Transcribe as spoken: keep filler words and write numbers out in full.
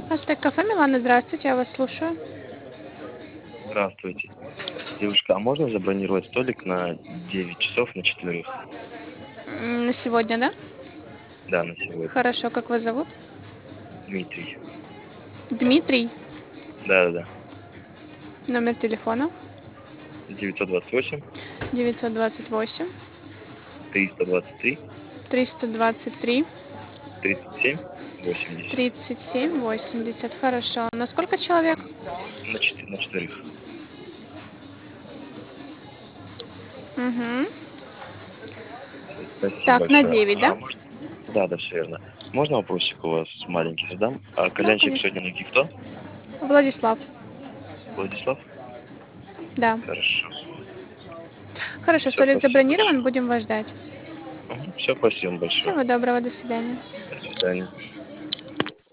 Астек кафе Милана, здравствуйте, я вас слушаю. Здравствуйте. Девушка, а можно забронировать столик на девять часов на четверых? М, На сегодня, да? Да, на сегодня. Хорошо, как вас зовут? Дмитрий. Дмитрий, Да-да-да. номер телефона девятьсот двадцать восемь девятьсот двадцать восемь триста двадцать три триста двадцать три тридцать семь восемьдесят. тридцать семь восемьдесят. Хорошо. На сколько человек? На, четы- на четверых. Угу. Всё, спасибо Так, на большое. девять, да? А может... Да, да, все верно. Можно вопросик у вас маленький задам? А Да, кальянщик конечно. сегодня ноги кто? Владислав. Владислав? Да. Хорошо. Хорошо, Все, столик спасибо забронирован, большое. будем вас ждать. Все, спасибо большое. Всего доброго, до свидания. До свидания.